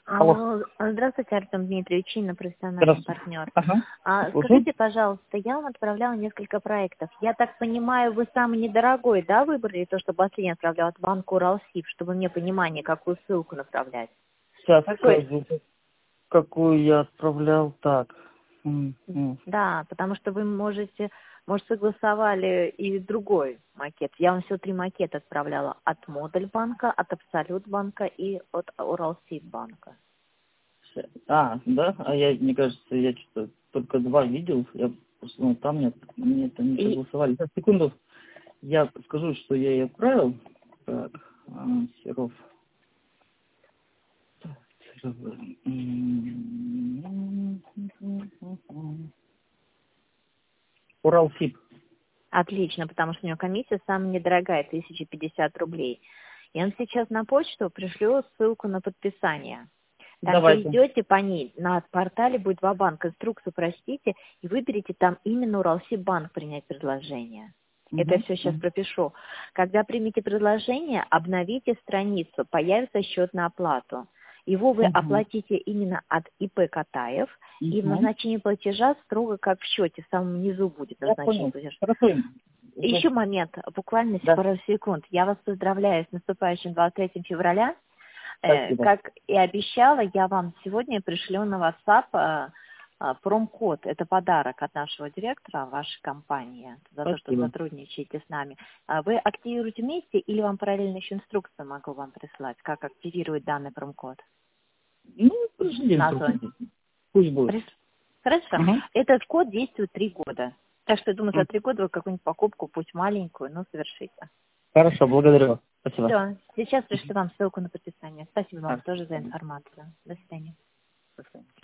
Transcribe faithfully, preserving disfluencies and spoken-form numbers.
Алло. Алло, здравствуйте, Артем Дмитриевич, Инна, профессиональный Здравствуйте. партнер. Ага. А, Слушаю. скажите, пожалуйста, я вам отправляла несколько проектов. Я так понимаю, вы самый недорогой, да, выбрали то, что последний отправлял от банка Уралсиб, чтобы мне понимание, какую ссылку направлять? Сейчас Какой? скажу, какую я отправлял. Так. М-м. Да, потому что вы можете, может, согласовали и другой макет. Я вам все три макета отправляла от Модуль банка, от Абсолют банка и от Уралсиб банка. А, да? А я, мне кажется, я что-то только два видел. Я просто, ну, там нет, мне это не И согласовали. Сейчас, секунду. Я скажу, что я ей отправил. Так, а, Серов. Так, Серов. М-м-м. Уралсиб. Отлично, потому что у него комиссия самая недорогая, тысяча пятьдесят рублей. Я вам сейчас на почту пришлю ссылку на подписание. Там Давайте. перейдете по ней, на портале будет Ва-банк, инструкцию прочтите и выберите там именно Уралсиб-банк принять предложение. Это я Угу. все сейчас пропишу. Когда примете предложение, обновите страницу, появится счет на оплату. Его вы Угу. оплатите именно от ИП Катаев, и в Угу. назначении платежа строго как в счете, в самом низу будет Я назначение понял. платежа. Хорошо. Еще момент, буквально Да, пару секунд. Я вас поздравляю с наступающим двадцать третьим февраля. Э, спасибо. Как и обещала, я вам сегодня пришлю на WhatsApp э, э, промкод. Это подарок от нашего директора вашей компании за то, что Спасибо. сотрудничаете с нами. А Вы активируете вместе или вам параллельно еще инструкцию могу вам прислать, как активировать данный промкод? Ну, пришли Назван. инструкцию. Пусть будет. Прис- Хорошо. Угу. Этот код действует три года. Так что, я думаю, за М. три года вы какую-нибудь покупку, пусть маленькую, но совершите. Хорошо, благодарю вас. Спасибо. Все, сейчас пришлю вам ссылку на подписание. Спасибо вам Так, тоже за информацию. До свидания. до свидания.